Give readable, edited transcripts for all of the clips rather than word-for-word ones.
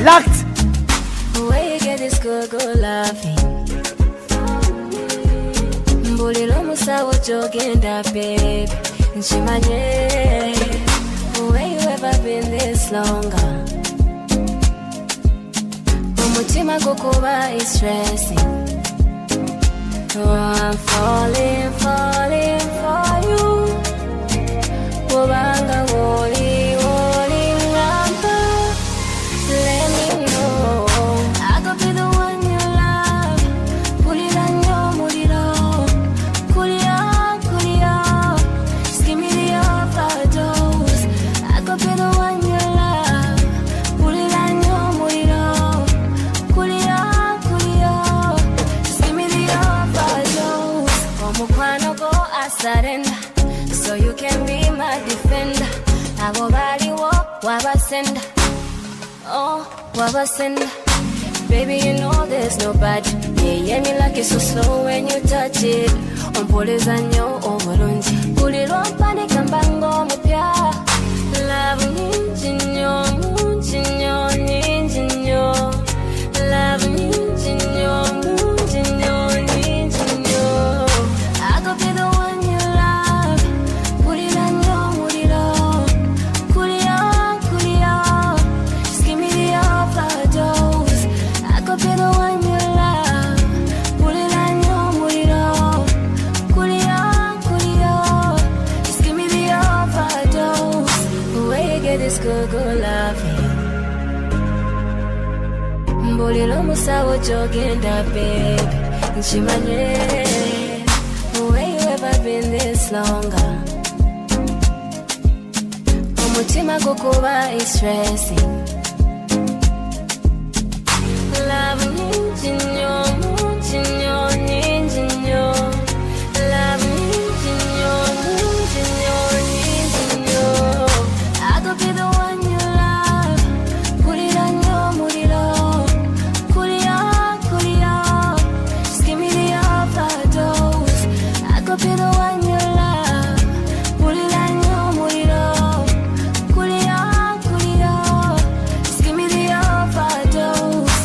locked. Where you get this good, good loving? Mbulilo musawo jogenda, babe. Nchimanye. Where you ever been this longer? Umutima gukuba is stressing. Oh, I'm falling, falling for you. Wobanga woli, woli ngamba. Let me know I could be the one you love. Pulira nyo muliro, kulia, kulia. Just give me the overdose. I could be the one you love. Pulira nyo muliro, kulia, kulia. Just give me the overdose. Omukwano go I surrender, so you can be my defender. Abo baliwo wabasenda, oh wabasenda. Baby, you know there's nobody. Yeah, me like it so slow when you touch it. Ompoleza nyo obulungi, kulirwa mpanika mbango mupya. Love nyingi nyo, mungi nyo, nyingi nyo. Love nyingi nyo, mungi nyo, nyingi nyo. I could be the one you love. Pulira nyo muliro, kulia, kulia. Just give me the overdose. I could be the one you love. Pulira nyo muliro, kulia, kulia. Just give me the overdose. Where you get this good, good loving? Mbulilo musawo jogenda, babe. Nchimanye. Where you ever been this longer? Umutima gukuba is stressing. Love nyingi nyo, mungi nyo, nyingi nyo. Love nyingi nyo, mungi nyo, nyingi nyo. I could be the one you love. Pulira nyo muliro, kulia, kulia. Just give me the overdose. I could be the one you love. Pulira nyo muliro, kulia, kulia. Just give me the overdose.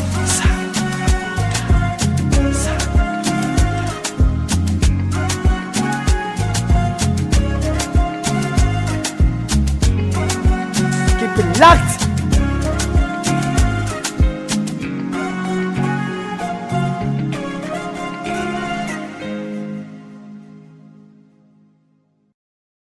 Keep it locked.